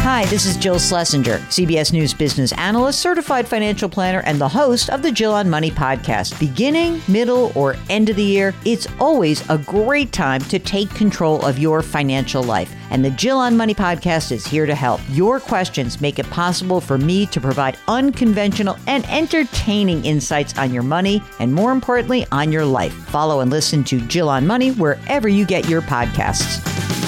Hi, this is Jill Schlesinger, CBS News business analyst, certified financial planner, and the host of the Jill on Money podcast. Beginning, middle, or end of the year, it's always a great time to take control of your financial life. And the Jill on Money podcast is here to help. Your questions make it possible for me to provide unconventional and entertaining insights on your money, and more importantly, on your life. Follow and listen to Jill on Money wherever you get your podcasts.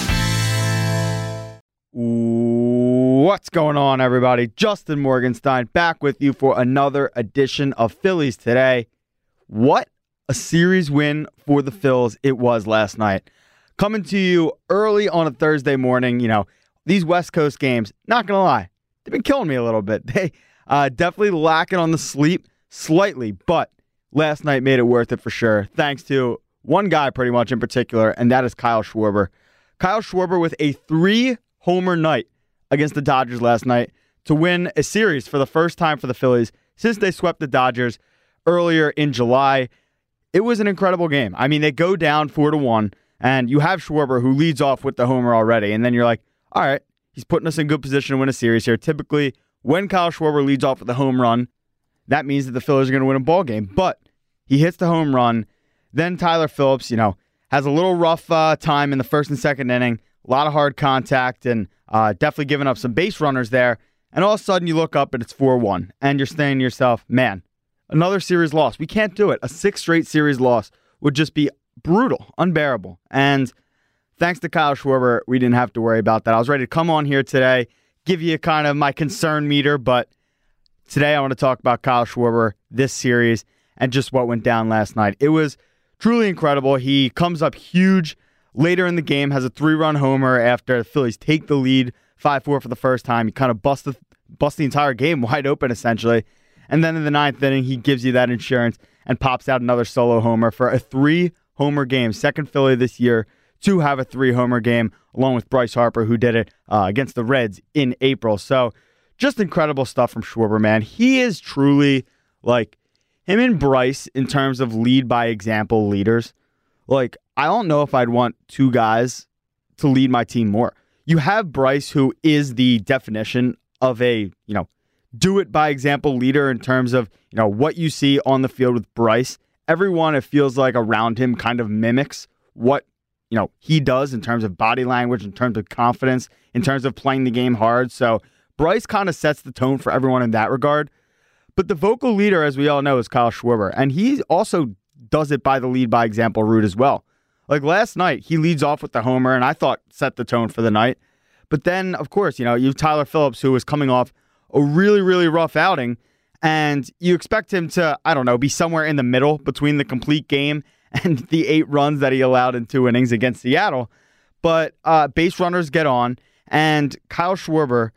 What's going on, everybody? Justin Morgenstein back with you for another edition of Phillies Today. What a series win for the Phils it was last night. Coming to you early on a Thursday morning. You know, these West Coast games, not going to lie, they've been killing me a little bit. They definitely lacking on the sleep slightly, but last night made it worth it for sure. Thanks to one guy pretty much in particular, and that is Kyle Schwarber. Kyle Schwarber with a 3-homer night against the Dodgers last night to win a series for the first time for the Phillies since they swept the Dodgers earlier in July. It was an incredible game. I mean, they go down 4-1, and you have Schwarber who leads off with the homer already, and then you're like, all right, he's putting us in good position to win a series here. Typically, when Kyle Schwarber leads off with a home run, that means that the Phillies are going to win a ball game. But he hits the home run. Then Tyler Phillips, has a little rough time in the first and second inning. A lot of hard contact and definitely giving up some base runners there. And all of a sudden you look up and it's 4-1. And you're saying to yourself, man, another series loss. We can't do it. A 6th straight series loss would just be brutal, unbearable. And thanks to Kyle Schwarber, we didn't have to worry about that. I was ready to come on here today, give you kind of my concern meter. But today I want to talk about Kyle Schwarber, this series, and just what went down last night. It was truly incredible. He comes up huge later in the game, has a 3-run homer after the Phillies take the lead 5-4 for the first time. He kind of busts the entire game wide open, essentially. And then in the 9th inning, he gives you that insurance and pops out another solo homer for a 3-homer game. Second Philly this year to have a 3-homer game, along with Bryce Harper, who did it against the Reds in April. So just incredible stuff from Schwarber, man. He is truly like him and Bryce in terms of lead by example leaders. Like, I don't know if I'd want two guys to lead my team more. You have Bryce, who is the definition of a, do it by example leader in terms of, what you see on the field with Bryce. Everyone, it feels like around him kind of mimics what, he does in terms of body language, in terms of confidence, in terms of playing the game hard. So Bryce kind of sets the tone for everyone in that regard. But the vocal leader, as we all know, is Kyle Schwarber. And he also does it by the lead by example route as well. Like last night, he leads off with the homer, and I thought set the tone for the night. But then, of course, you have Tyler Phillips, who is coming off a really, really rough outing, and you expect him to, be somewhere in the middle between the complete game and the 8 runs that he allowed in 2 innings against Seattle. But base runners get on, and Kyle Schwarber,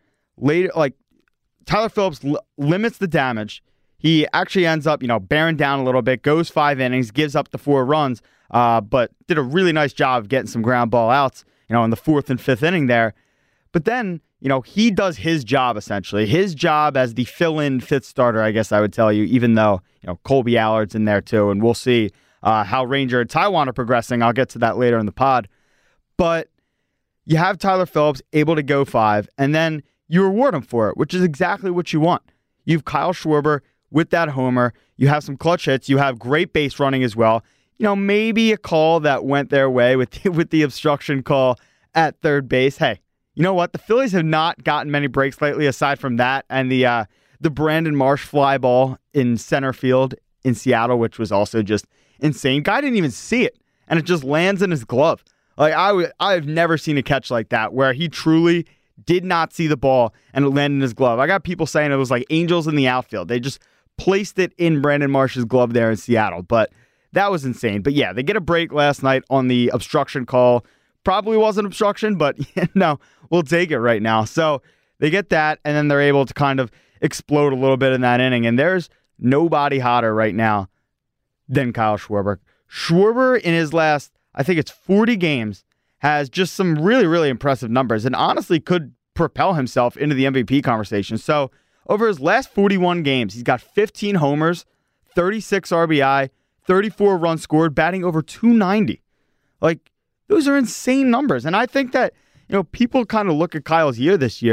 Tyler Phillips limits the damage. He actually ends up, bearing down a little bit, goes 5 innings, gives up the 4 runs, but did a really nice job of getting some ground ball outs, in the 4th and 5th inning there. But then, he does his job, essentially. His job as the fill-in 5th starter, I guess I would tell you, even though, Colby Allard's in there too, and we'll see how Ranger and Taijuan are progressing. I'll get to that later in the pod. But you have Tyler Phillips able to go 5, and then you reward him for it, which is exactly what you want. You have Kyle Schwarber with that homer. You have some clutch hits. You have great base running as well. Maybe a call that went their way with the obstruction call at third base. Hey, you know what? The Phillies have not gotten many breaks lately aside from that and the Brandon Marsh fly ball in center field in Seattle, which was also just insane. Guy didn't even see it, and it just lands in his glove. Like I've never seen a catch like that where he truly did not see the ball and it landed in his glove. I got people saying it was like angels in the outfield. They just placed it in Brandon Marsh's glove there in Seattle, but that was insane. But yeah, they get a break last night on the obstruction call. Probably wasn't obstruction, but we'll take it right now. So they get that, and then they're able to kind of explode a little bit in that inning. And there's nobody hotter right now than Kyle Schwarber. Schwarber in his last, I think it's 40 games, has just some really, really impressive numbers and honestly could propel himself into the MVP conversation. So over his last 41 games, he's got 15 homers, 36 RBI, 34 runs scored, batting over 290. Like, those are insane numbers. And I think that, people kind of look at Kyle's year this year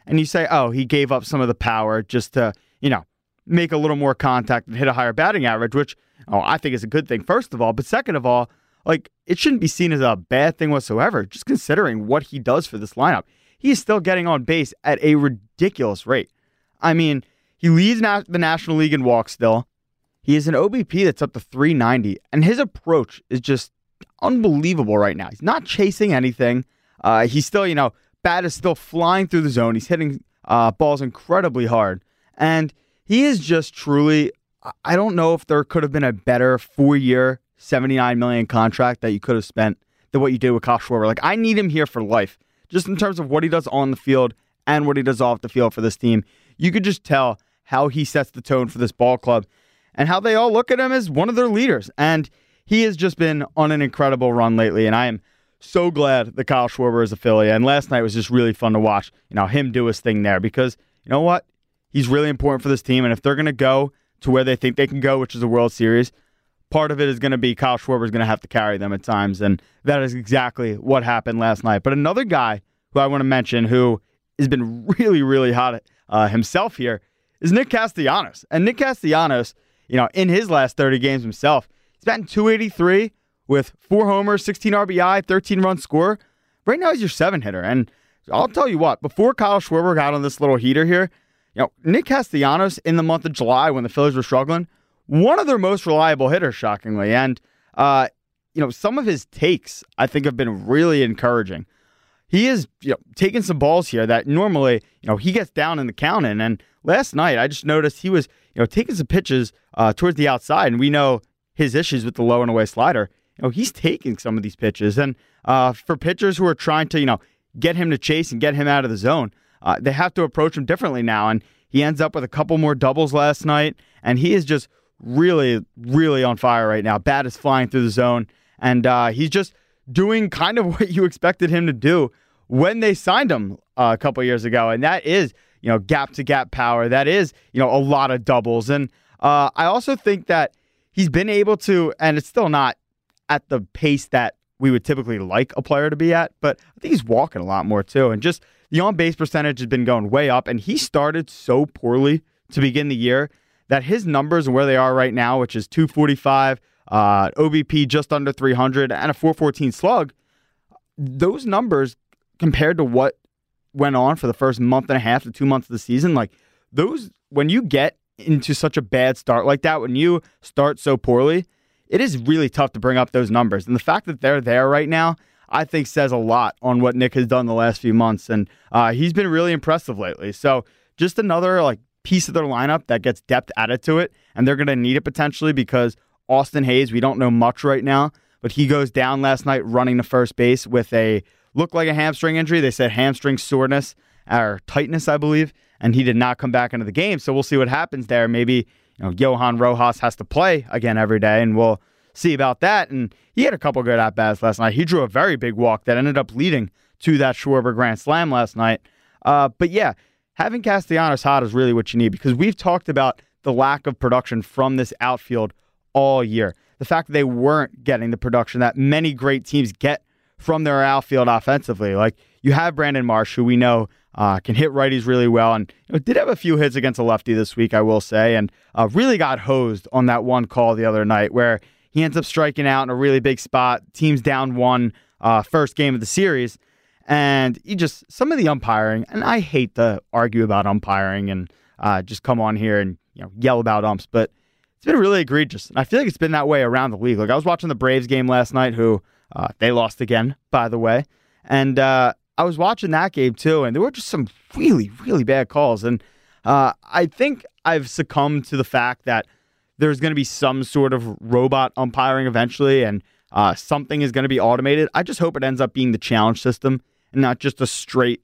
and you say, oh, he gave up some of the power just to, make a little more contact and hit a higher batting average, which I think is a good thing, first of all. But second of all, it shouldn't be seen as a bad thing whatsoever, just considering what he does for this lineup. He is still getting on base at a ridiculous rate. I mean, he leads the National League in walks still. He has an OBP that's up to 390, and his approach is just unbelievable right now. He's not chasing anything. He's still, bat is still flying through the zone. He's hitting balls incredibly hard. And he is just truly, I don't know if there could have been a better 4-year, $79 million contract that you could have spent than what you did with Kyle Schwarber. I need him here for life, just in terms of what he does on the field and what he does off the field for this team. You could just tell how he sets the tone for this ball club and how they all look at him as one of their leaders. And he has just been on an incredible run lately, and I am so glad that Kyle Schwarber is a Philly. And last night was just really fun to watch, him do his thing there, because you know what? He's really important for this team, and if they're going to go to where they think they can go, which is the World Series, part of it is going to be Kyle Schwarber is going to have to carry them at times, and that is exactly what happened last night. But another guy who I want to mention who has been really, really hot himself here is Nick Castellanos. And Nick Castellanos, in his last 30 games himself, he's batting .283 with 4 homers, 16 RBI, 13-run score. Right now he's your 7-hitter. And I'll tell you what, before Kyle Schwarber got on this little heater here, Nick Castellanos in the month of July when the Phillies were struggling, one of their most reliable hitters, shockingly. And, some of his takes, I think, have been really encouraging. He is taking some balls here that normally, he gets down in the count in. And last night, I just noticed he was, taking some pitches towards the outside. And we know his issues with the low and away slider. He's taking some of these pitches. And for pitchers who are trying to, get him to chase and get him out of the zone, they have to approach him differently now. And he ends up with a couple more doubles last night. And he is just really, really on fire right now. Bat is flying through the zone. And he's just doing kind of what you expected him to do when they signed him a couple years ago. And that is, gap-to-gap power. That is, a lot of doubles. And I also think that he's been able to, and it's still not at the pace that we would typically like a player to be at, but I think he's walking a lot more too. And just the on-base percentage has been going way up. And he started so poorly to begin the year that his numbers and where they are right now, which is 245, OBP just under 300, and a 414 slug, those numbers compared to what went on for the first month and a half to 2 months of the season, those, when you get into such a bad start like that, when you start so poorly, it is really tough to bring up those numbers. And the fact that they're there right now, I think says a lot on what Nick has done the last few months. And he's been really impressive lately. So just another piece of their lineup that gets depth added to it. And they're going to need it potentially because Austin Hayes, we don't know much right now, but he goes down last night running to first base with looked like a hamstring injury. They said hamstring soreness or tightness, I believe, and he did not come back into the game. So we'll see what happens there. Maybe Johan Rojas has to play again every day, and we'll see about that. And he had a couple good at-bats last night. He drew a very big walk that ended up leading to that Schwarber grand slam last night. But yeah, having Castellanos hot is really what you need, because we've talked about the lack of production from this outfield all year. The fact that they weren't getting the production that many great teams get from their outfield offensively. You have Brandon Marsh, who we know can hit righties really well, and did have a few hits against a lefty this week, I will say, and really got hosed on that one call the other night where he ends up striking out in a really big spot. Team's down 1, first game of the series, and some of the umpiring, and I hate to argue about umpiring and just come on here and yell about umps, but it's been really egregious. And I feel like it's been that way around the league. I was watching the Braves game last night, who they lost again, by the way. And I was watching that game too, and there were just some really, really bad calls. And I think I've succumbed to the fact that there's going to be some sort of robot umpiring eventually, and something is going to be automated. I just hope it ends up being the challenge system and not just a straight,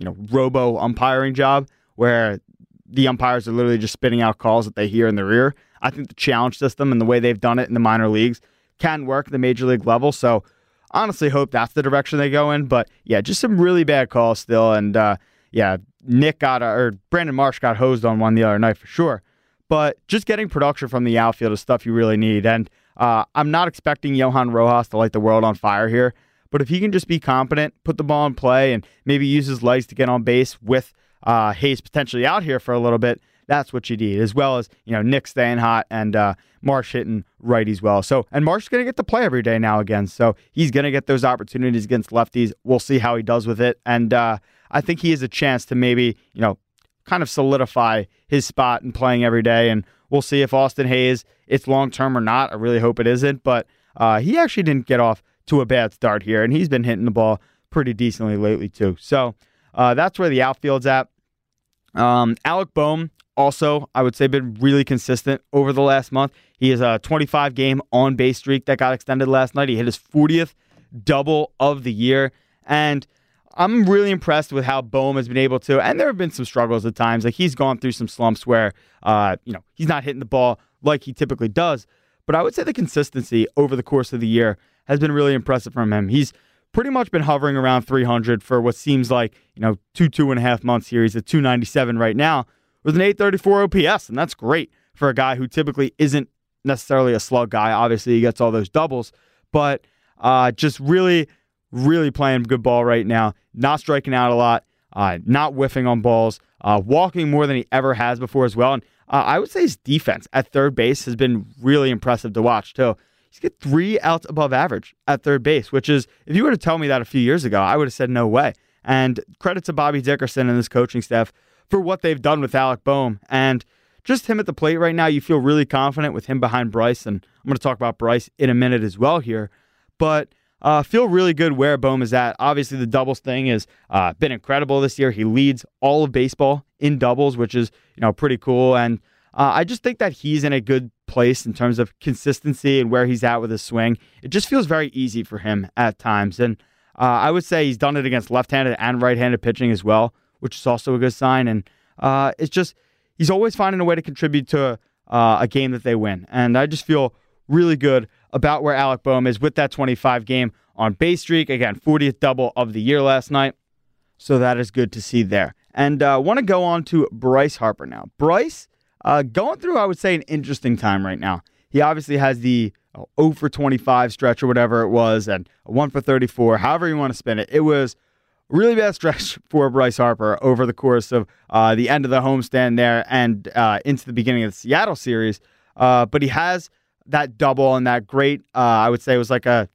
robo umpiring job where the umpires are literally just spitting out calls that they hear in their ear. I think the challenge system and the way they've done it in the minor leagues can work at the major league level. So honestly hope that's the direction they go in. But yeah, just some really bad calls still. And Brandon Marsh got hosed on one the other night for sure. But just getting production from the outfield is stuff you really need. And I'm not expecting Johan Rojas to light the world on fire here. But if he can just be competent, put the ball in play, and maybe use his legs to get on base with Hayes potentially out here for a little bit, that's what you need, as well as, Nick staying hot and Marsh hitting righties well. So, and Marsh is going to get to play every day now again, so he's going to get those opportunities against lefties. We'll see how he does with it, and I think he has a chance to maybe, kind of solidify his spot in playing every day, and we'll see if Austin Hayes, it's long-term or not. I really hope it isn't, but he actually didn't get off to a bad start here, and he's been hitting the ball pretty decently lately too. So that's where the outfield's at. Alec Bohm also, I would say, been really consistent over the last month. He has a 25-game on-base streak that got extended last night. He hit his 40th double of the year, and I'm really impressed with how Bohm has been able to, and there have been some struggles at times. Like, he's gone through some slumps where, he's not hitting the ball like he typically does. But I would say the consistency over the course of the year has been really impressive from him. He's pretty much been hovering around 300 for what seems like, 2.5 months here. He's at 297 right now with an 834 OPS, and that's great for a guy who typically isn't necessarily a slug guy. Obviously, he gets all those doubles, but just really, really playing good ball right now. Not striking out a lot, not whiffing on balls, walking more than he ever has before as well. And I would say his defense at third base has been really impressive to watch, too. He's got 3 outs above average at third base, which is, if you were to tell me that a few years ago, I would have said no way. And credit to Bobby Dickerson and his coaching staff for what they've done with Alec Bohm. And just him at the plate right now, you feel really confident with him behind Bryce. And I'm going to talk about Bryce in a minute as well here. But feel really good where Bohm is at. Obviously, the doubles thing has been incredible this year. He leads all of baseball in doubles, which is pretty cool. And I just think that he's in a good place in terms of consistency and where he's at with his swing. It just feels very easy for him at times. And I would say he's done it against left-handed and right-handed pitching as well, which is also a good sign. And it's just, he's always finding a way to contribute to a game that they win. And I just feel really good about where Alec Bohm is with that 25-game on-base streak. Again, 40th double of the year last night. So that is good to see there. And I want to go on to Bryce Harper now. Bryce, going through, I would say, an interesting time right now. He obviously has the 0 for 25 stretch or whatever it was, and a 1 for 34, however you want to spin it. It was a really bad stretch for Bryce Harper over the course of the end of the homestand there and into the beginning of the Seattle series. But he has that double and that great, I would say it was like a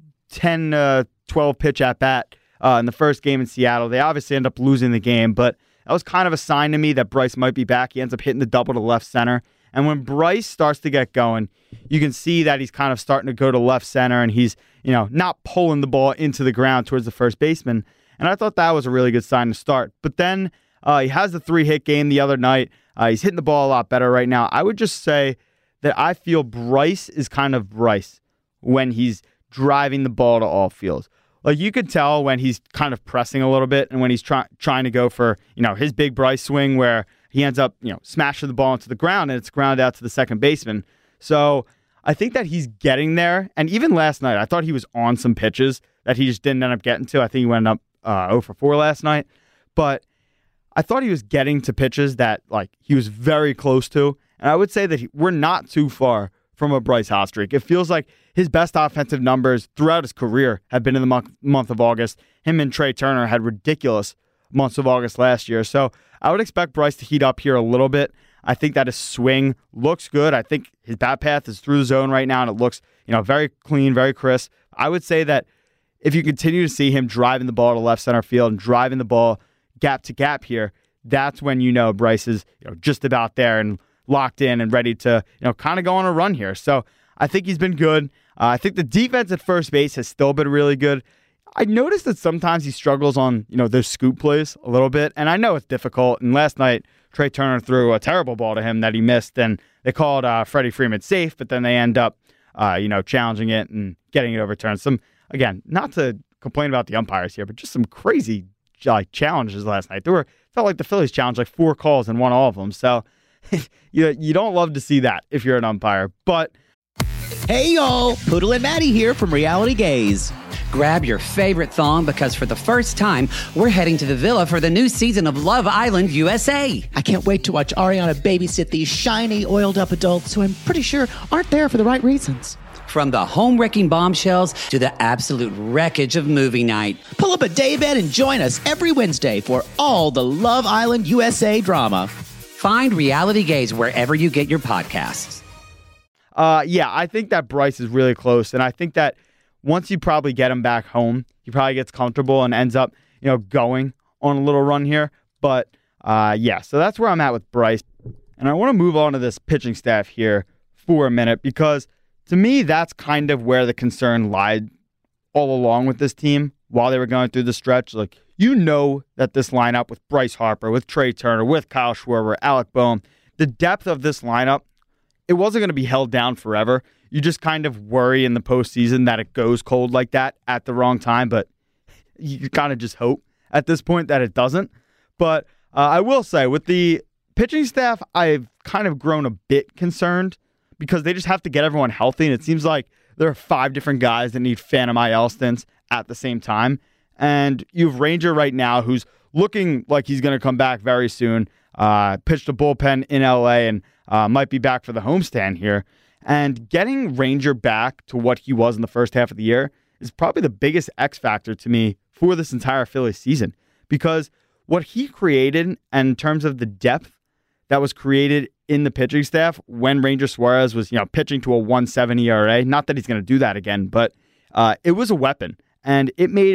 10, 12 pitch at bat in the first game in Seattle. They obviously end up losing the game, but that was kind of a sign to me that Bryce might be back. He ends up hitting the double to left center. And when Bryce starts to get going, you can see that he's kind of starting to go to left center and he's, not pulling the ball into the ground towards the first baseman. And I thought that was a really good sign to start. But then he has the 3-hit game the other night. He's hitting the ball a lot better right now. I would just say that I feel Bryce is kind of Bryce when he's driving the ball to all fields. Like, you could tell when he's kind of pressing a little bit and when he's trying to go for, his big Bryce swing where he ends up, smashing the ball into the ground and it's ground out to the second baseman. So I think that he's getting there. And even last night, I thought he was on some pitches that he just didn't end up getting to. I think he went up 0 for 4 last night. But I thought he was getting to pitches that, he was very close to. And I would say that we're not too far from a Bryce hot streak. It feels like his best offensive numbers throughout his career have been in the month of August. Him and Trey Turner had ridiculous months of August last year. So I would expect Bryce to heat up here a little bit. I think that his swing looks good. I think his bat path is through the zone right now, and it looks, very clean, very crisp. I would say that if you continue to see him driving the ball to left center field and driving the ball gap to gap here, that's when Bryce is just about there and locked in and ready to kind of go on a run here. So I think he's been good. I think the defense at first base has still been really good. I noticed that sometimes he struggles on those scoop plays a little bit, and I know it's difficult. And last night Trey Turner threw a terrible ball to him that he missed, and they called Freddie Freeman safe, but then they end up challenging it and getting it overturned. Again, not to complain about the umpires here, but just some crazy challenges last night. Felt like the Phillies challenged 4 calls and won all of them. So you don't love to see that if you're an umpire. But hey y'all, Poodle and Maddie here from Reality Gaze. Grab your favorite thong because for the first time, we're heading to the villa for the new season of Love Island USA. I can't wait to watch Ariana babysit these shiny, oiled-up adults who I'm pretty sure aren't there for the right reasons. From the home-wrecking bombshells to the absolute wreckage of movie night. Pull up a daybed and join us every Wednesday for all the Love Island USA drama. Find Reality Gaze wherever you get your podcasts. Yeah, I think that Bryce is really close, and I think that once you probably get him back home, he probably gets comfortable and ends up, going on a little run here. But yeah, so that's where I'm at with Bryce. And I want to move on to this pitching staff here for a minute, because to me, that's kind of where the concern lied all along with this team while they were going through the stretch. Like, that this lineup with Bryce Harper, with Trey Turner, with Kyle Schwarber, Alec Boehm, the depth of this lineup, it wasn't going to be held down forever. You just kind of worry in the postseason that it goes cold like that at the wrong time, but you kind of just hope at this point that it doesn't. But I will say, with the pitching staff, I've kind of grown a bit concerned because they just have to get everyone healthy, and it seems like there are 5 different guys that need Phantom IL stints at the same time. And you have Ranger right now who's looking like he's going to come back very soon, pitched a bullpen in LA and might be back for the homestand here. And getting Ranger back to what he was in the first half of the year is probably the biggest X factor to me for this entire Phillies season, because what he created in terms of the depth that was created in the pitching staff when Ranger Suarez was, pitching to a 1.7 ERA, not that he's going to do that again, but it was a weapon, and it made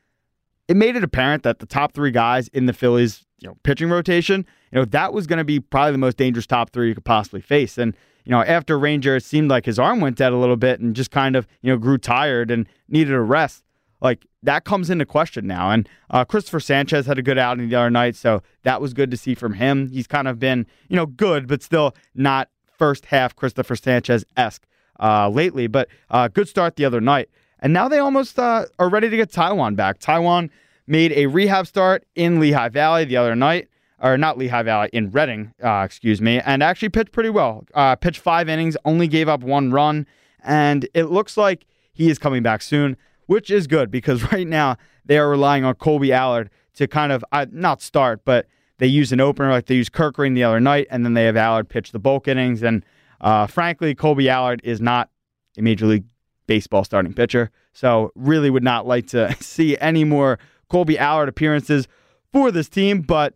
it apparent that the top 3 guys in the Phillies, pitching rotation, that was going to be probably the most dangerous top 3 you could possibly face. And after Ranger, it seemed like his arm went dead a little bit and just kind of, grew tired and needed a rest. Like, that comes into question now. And Christopher Sanchez had a good outing the other night, so that was good to see from him. He's kind of been, good, but still not first half Christopher Sanchez-esque lately. But good start the other night. And now they almost are ready to get Taijuan back. Taijuan made a rehab start in Lehigh Valley the other night. Or not Lehigh Valley, in Reading, and actually pitched pretty well. Pitched 5 innings, only gave up 1 run, and it looks like he is coming back soon, which is good because right now they are relying on Colby Allard to kind of, not start, but they use an opener like they used Kerkering the other night, and then they have Allard pitch the bulk innings, and frankly, Colby Allard is not a Major League Baseball starting pitcher, so really would not like to see any more Colby Allard appearances for this team, but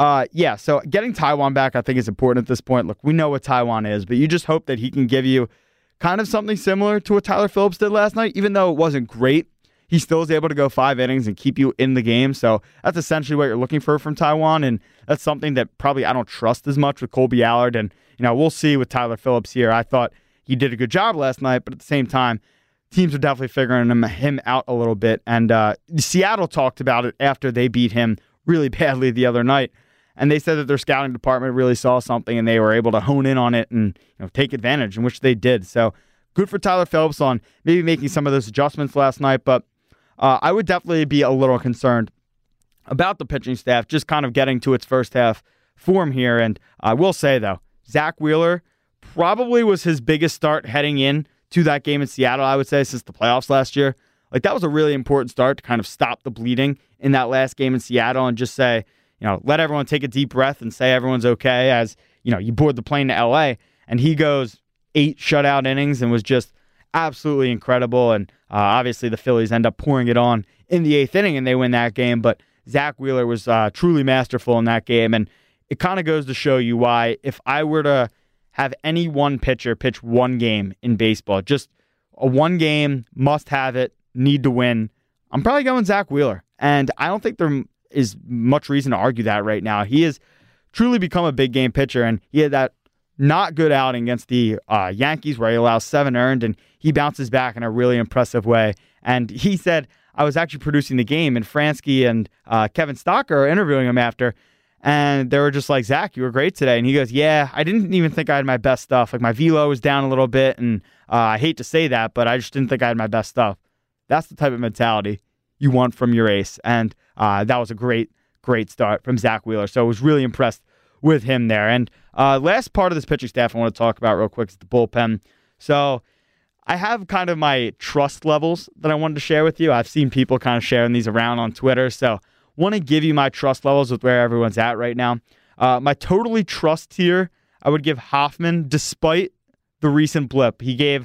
so getting Taijuan back, I think, is important at this point. Look, we know what Taijuan is, but you just hope that he can give you kind of something similar to what Tyler Phillips did last night. Even though it wasn't great, he still is able to go 5 innings and keep you in the game. So that's essentially what you're looking for from Taijuan, and that's something that probably I don't trust as much with Colby Allard. And, we'll see with Tyler Phillips here. I thought he did a good job last night, but at the same time, teams are definitely figuring him out a little bit. And Seattle talked about it after they beat him really badly the other night. And they said that their scouting department really saw something and they were able to hone in on it and take advantage, in which they did. So good for Tyler Phillips on maybe making some of those adjustments last night. But I would definitely be a little concerned about the pitching staff just kind of getting to its first half form here. And I will say, though, Zach Wheeler probably was his biggest start heading in to that game in Seattle, I would say, since the playoffs last year. Like, that was a really important start to kind of stop the bleeding in that last game in Seattle and just say, let everyone take a deep breath and say everyone's okay as, you board the plane to LA. And he goes 8 shutout innings and was just absolutely incredible. And obviously the Phillies end up pouring it on in the 8th inning and they win that game. But Zach Wheeler was truly masterful in that game. And it kind of goes to show you why, if I were to have any one pitcher pitch one game in baseball, just a one game, must have it, need to win, I'm probably going Zach Wheeler. And I don't think there is much reason to argue that right now. He has truly become a big game pitcher, and he had that not good outing against the Yankees where he allows 7 earned, and he bounces back in a really impressive way. And he said, I was actually producing the game, and Fransky and Kevin Stocker are interviewing him after, and they were just like, Zach, you were great today. And he goes, yeah, I didn't even think I had my best stuff. Like, my velo was down a little bit, and I hate to say that, but I just didn't think I had my best stuff. That's the type of mentality you want from your ace. And that was a great start from Zach Wheeler. So I was really impressed with him there. And last part of this pitching staff I want to talk about real quick is the bullpen. So I have kind of my trust levels that I wanted to share with you. I've seen people kind of sharing these around on Twitter. So want to give you my trust levels with where everyone's at right now. My totally trust tier, I would give Hoffman, despite the recent blip. He gave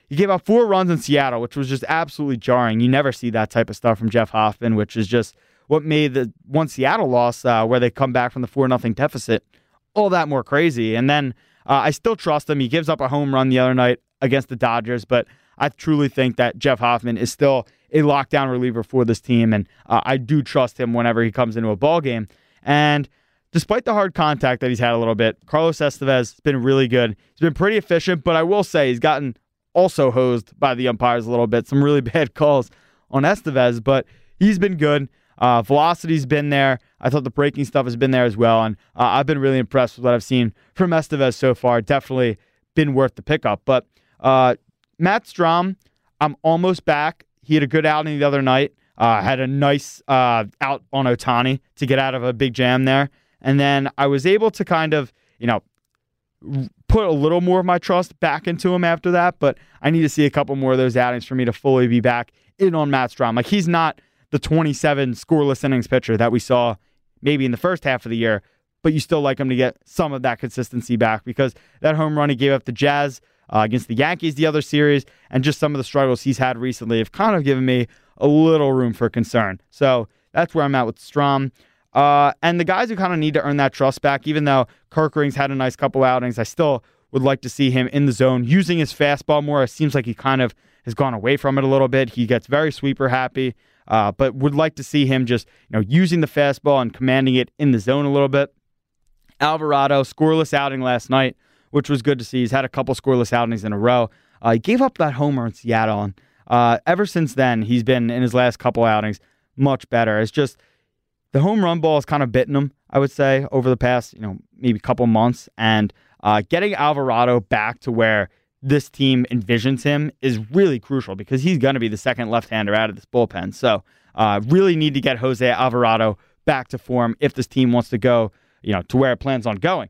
he gave up 4 runs in Seattle, which was just absolutely jarring. You never see that type of stuff from Jeff Hoffman, which is just what made the one Seattle loss where they come back from the 4-0 deficit all that more crazy. And then I still trust him. He gives up a home run the other night against the Dodgers, but I truly think that Jeff Hoffman is still a lockdown reliever for this team, and I do trust him whenever he comes into a ball game. And despite the hard contact that he's had a little bit, Carlos Estevez has been really good. He's been pretty efficient, but I will say he's gotten also hosed by the umpires a little bit. Some really bad calls on Estevez, but he's been good. Velocity's been there. I thought the breaking stuff has been there as well, and I've been really impressed with what I've seen from Estevez so far. Definitely been worth the pickup. But Matt Strahm, I'm almost back. He had a good outing the other night. Had a nice out on Ohtani to get out of a big jam there. And then I was able to kind of, put a little more of my trust back into him after that, but I need to see a couple more of those outings for me to fully be back in on Matt Strahm. Like, he's not the 27 scoreless innings pitcher that we saw maybe in the first half of the year, but you still like him to get some of that consistency back, because that home run he gave up the Jazz against the Yankees the other series, and just some of the struggles he's had recently have kind of given me a little room for concern. So that's where I'm at with Strahm. And the guys who kind of need to earn that trust back, even though Kerkering's had a nice couple outings, I still would like to see him in the zone using his fastball more. It seems like he kind of has gone away from it a little bit. He gets very sweeper happy, but would like to see him just using the fastball and commanding it in the zone a little bit. Alvarado, scoreless outing last night, which was good to see. He's had a couple scoreless outings in a row. He gave up that homer in Seattle, and ever since then, he's been, in his last couple outings, much better. It's just the home run ball has kind of bitten him, I would say, over the past, maybe couple months. And getting Alvarado back to where this team envisions him is really crucial, because he's going to be the second left-hander out of this bullpen. So really need to get Jose Alvarado back to form if this team wants to go, to where it plans on going.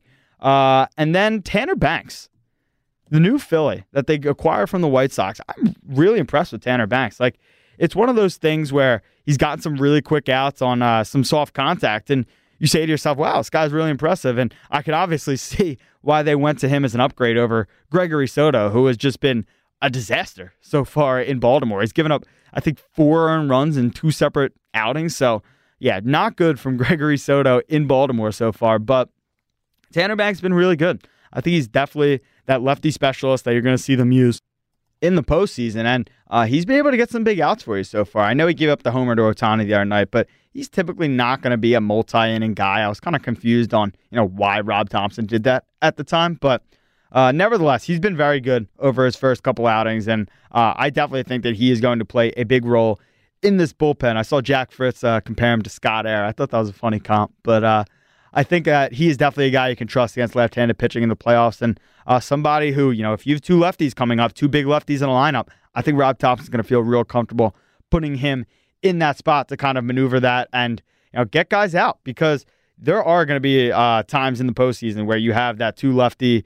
And then Tanner Banks, the new Philly that they acquired from the White Sox. I'm really impressed with Tanner Banks. Like, it's one of those things where he's gotten some really quick outs on some soft contact, and you say to yourself, wow, this guy's really impressive. And I can obviously see why they went to him as an upgrade over Gregory Soto, who has just been a disaster so far in Baltimore. He's given up, I think, 4 earned runs in 2 separate outings. So, yeah, not good from Gregory Soto in Baltimore so far. But Tanner Banks has been really good. I think he's definitely that lefty specialist that you're going to see them use in the postseason, and he's been able to get some big outs for you so far. I know he gave up the homer to Ohtani the other night, but he's typically not going to be a multi-inning guy. I was kind of confused on why Rob Thompson did that at the time, but nevertheless, he's been very good over his first couple outings, and I definitely think that he is going to play a big role in this bullpen. I saw Jack Fritz compare him to Scott Air. I thought that was a funny comp, but I think that he is definitely a guy you can trust against left-handed pitching in the playoffs, and somebody who, if you have 2 lefties coming up, 2 big lefties in a lineup, I think Rob Thompson's going to feel real comfortable putting him in that spot to kind of maneuver that and get guys out, because there are going to be times in the postseason where you have that 2 lefty,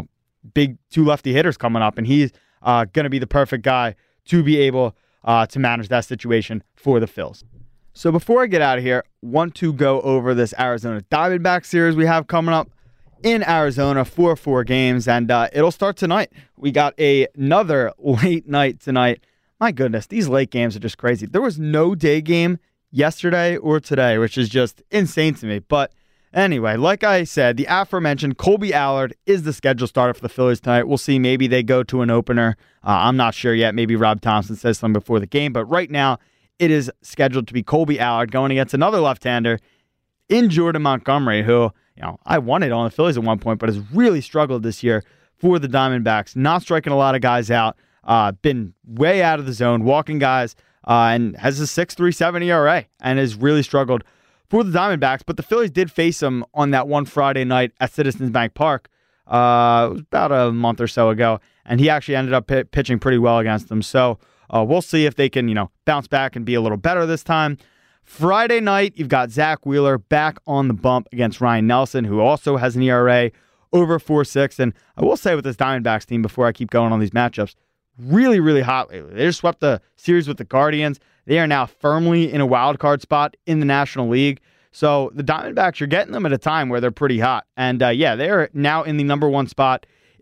big 2 lefty hitters coming up, and he's going to be the perfect guy to be able to manage that situation for the Phils. So before I get out of here, want to go over this Arizona Diamondbacks series we have coming up in Arizona for 4 games, and it'll start tonight. We got another late night tonight. My goodness, these late games are just crazy. There was no day game yesterday or today, which is just insane to me. But anyway, like I said, the aforementioned Colby Allard is the scheduled starter for the Phillies tonight. We'll see. Maybe they go to an opener. I'm not sure yet. Maybe Rob Thompson says something before the game. But right now, it is scheduled to be Colby Allard going against another left-hander in Jordan Montgomery, who, I wanted on the Phillies at one point, but has really struggled this year for the Diamondbacks. Not striking a lot of guys out. Been way out of the zone, walking guys, and has a 6.37 ERA, and has really struggled for the Diamondbacks. But the Phillies did face him on that one Friday night at Citizens Bank Park. It was about a month or so ago, and he actually ended up pitching pretty well against them. So we'll see if they can, bounce back and be a little better this time. Friday night, you've got Zach Wheeler back on the bump against Ryan Nelson, who also has an ERA over 4.6. And I will say with this Diamondbacks team, before I keep going on these matchups, really, really hot lately. They just swept the series with the Guardians. They are now firmly in a wild card spot in the National League. So the Diamondbacks, you're getting them at a time where they're pretty hot. And they are now in the number 1 spot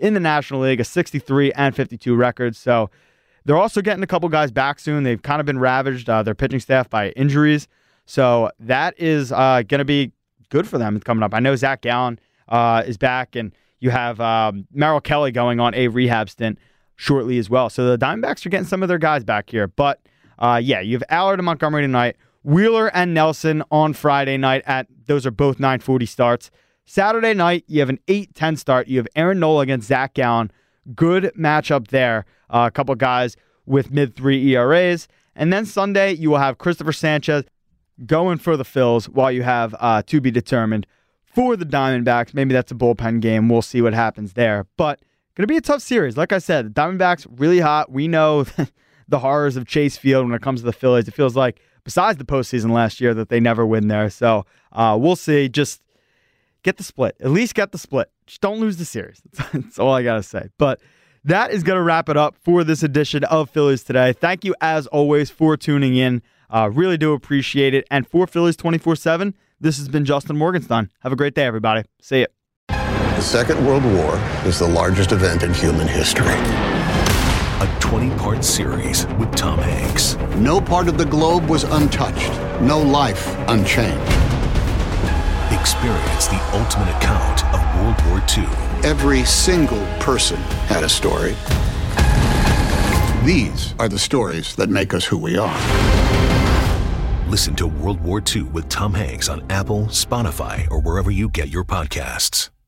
in the National League, a 63-52 record. So they're also getting a couple guys back soon. They've kind of been ravaged, their pitching staff, by injuries. So that is going to be good for them coming up. I know Zach Gallen is back, and you have Merrill Kelly going on a rehab stint shortly as well. So the Diamondbacks are getting some of their guys back here. But, you have Allard and Montgomery tonight, Wheeler and Nelson on Friday night. Those are both 9:40 starts. Saturday night, you have an 8:10 start. You have Aaron Nola against Zach Gallen. Good matchup there. A couple guys with mid-3 ERAs. And then Sunday, you will have Christopher Sanchez going for the Phils while you have to be determined for the Diamondbacks. Maybe that's a bullpen game. We'll see what happens there. But going to be a tough series. Like I said, the Diamondbacks really hot. We know the horrors of Chase Field when it comes to the Phillies. It feels like, besides the postseason last year, that they never win there. So we'll see. Just get the split. At least get the split. Just don't lose the series. That's all I got to say. But that is going to wrap it up for this edition of Phillies Today. Thank you, as always, for tuning in. Really do appreciate it. And for Phillies 24/7, this has been Justin Morgenstein. Have a great day, everybody. See you. The Second World War is the largest event in human history. A 20-part series with Tom Hanks. No part of the globe was untouched. No life unchanged. Experience the ultimate account of World War II. Every single person had a story. These are the stories that make us who we are. Listen to World War II with Tom Hanks on Apple, Spotify, or wherever you get your podcasts.